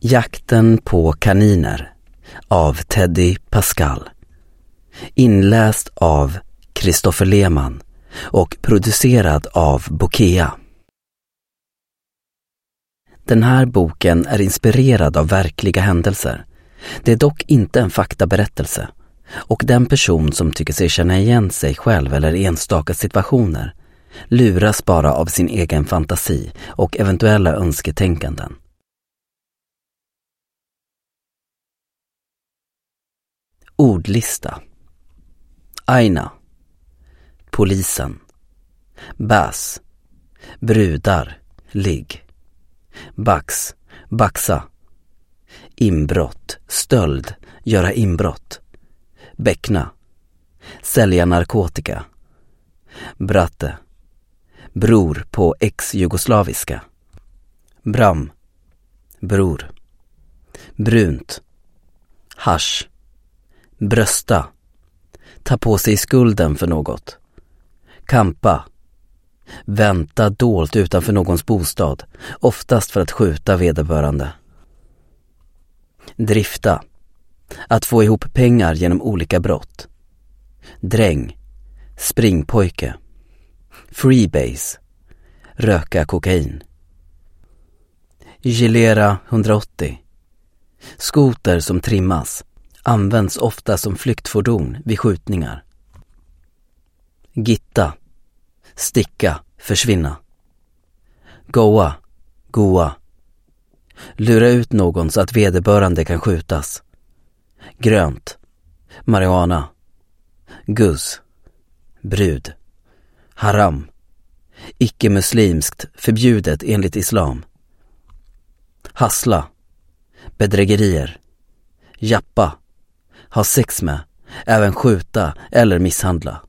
Jakten på kaniner av Teddy Pascal. Inläst av Christopher Lehmann och producerad av Bokea. Den här boken är inspirerad av verkliga händelser. Det är dock inte en faktaberättelse, och den person som tycker sig känna igen sig själv eller enstaka situationer luras bara av sin egen fantasi och eventuella önsketänkanden. Ordlista. Aina. Polisen. Bäs. Brudar. Ligg. Bax. Baxa. Inbrott. Stöld. Göra inbrott. Bäckna. Sälja narkotika. Bratte. Bror på ex-jugoslaviska. Bram. Bror. Brunt. Hasch. Brösta. Ta på sig skulden för något. Kampa. Vänta dolt utanför någons bostad, oftast för att skjuta vederbörande. Drifta. Att få ihop pengar genom olika brott. Dräng. Springpojke. Freebase. Röka kokain. Gilera 180. Skoter som trimmas. Används ofta som flyktfordon vid skjutningar. Gitta. Sticka. Försvinna. Goa. Goa. Lura ut någon så att vederbörande kan skjutas. Grönt. Marijuana. Gus. Brud. Haram. Icke-muslimskt, förbjudet enligt islam. Hassla. Bedrägerier. Jappa. Ha sex med. Även skjuta eller misshandla.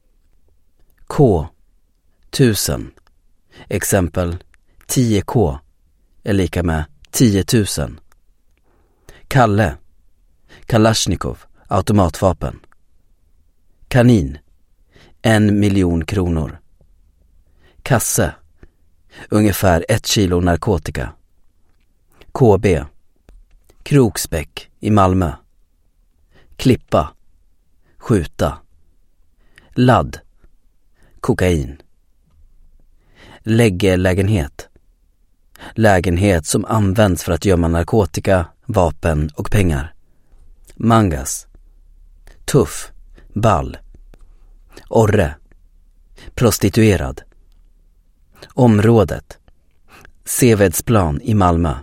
K. 1000. Exempel 10K är lika med 10 000. Kalle. Kalashnikov. Automatvapen. Kanin. 1 miljon kronor. Kasse. Ungefär 1 kilo narkotika. KB. Kroksbäck i Malmö. Klippa. Skjuta. Ladd. Kokain. Läggelägenhet. Lägenhet som används för att gömma narkotika, vapen och pengar. Mangas. Tuff. Ball. Orre. Prostituerad. Området. Sevedsplan i Malmö.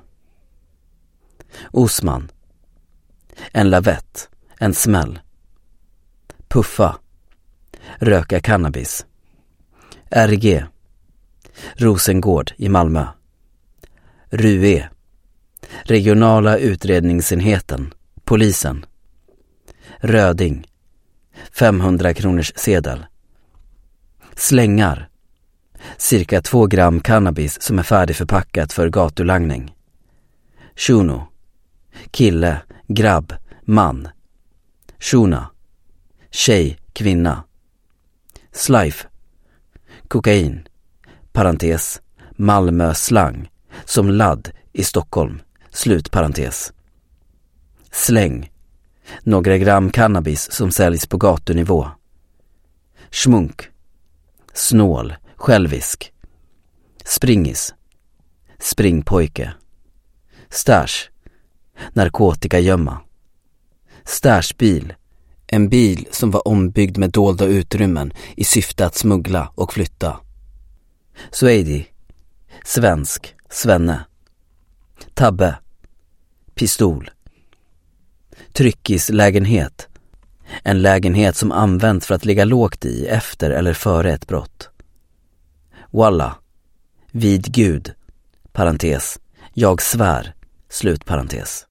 Osman. En lavett. En smäll. Puffa. Röka cannabis. RG. Rosengård i Malmö. RUE. Regionala utredningsenheten. Polisen. Röding. 500 kronors sedel. Slängar. Cirka 2 gram cannabis som är färdigförpackat för gatulangning. Shuno. Kille, grabb, man. Shuna. Tjej, kvinna. Slife. Kokain. Parentes. Malmö slang. Som ladd i Stockholm. Slutparentes. Släng. Några gram cannabis som säljs på gatunivå. Schmunk. Snål. Självisk. Springis. Springpojke. Stash. Narkotikagömma. Stashbil. En bil som var ombyggd med dolda utrymmen i syfte att smuggla och flytta. Swedi. Svensk. Svenne. Tabbe. Pistol. Tryckislägenhet. En lägenhet som används för att ligga lågt i efter eller före ett brott. Walla. Vid Gud. Parentes. Jag svär. Slutparentes.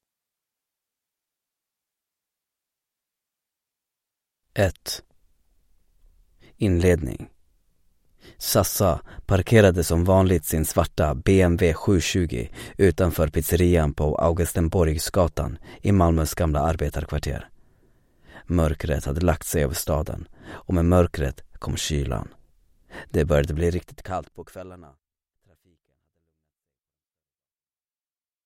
1. Inledning. Sassa parkerade som vanligt sin svarta BMW 720 utanför pizzerian på Augustenborgsgatan i Malmös gamla arbetarkvarter. Mörkret hade lagt sig över staden och med mörkret kom kylan. Det började bli riktigt kallt på kvällarna.